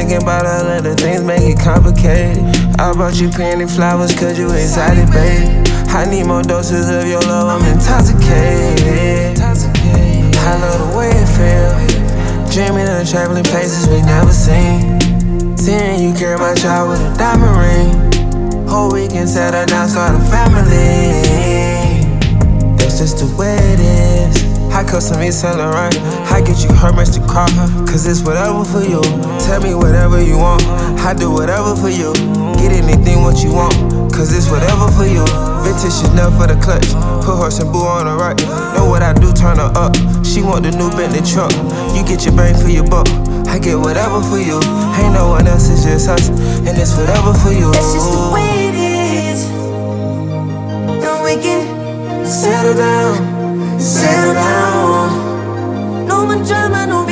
Thinking about all of the things make it complicated. I bought you penny flowers cause you excited, babe. I need more doses of your love, I'm intoxicated. I love the way it feels. Dreaming of traveling places we never seen. Seeing you carry my child with a diamond ring. Whole weekend settle down, start a family. That's just the way it is. I custom me Saint Laurent. I get you Hermes to car, cause it's whatever for you. Tell me whatever you want, I do whatever for you. Get anything what you want, cause it's whatever for you. Vintage Chanel for the clutch, put horse and boo on the right. Know what I do, turn her up. She want the new Bentley truck. You get your bang for your buck, I get whatever for you. Ain't no one else, it's just us, and it's whatever for you. That's just the way it is. And we can settle down, settle down. No more drama, no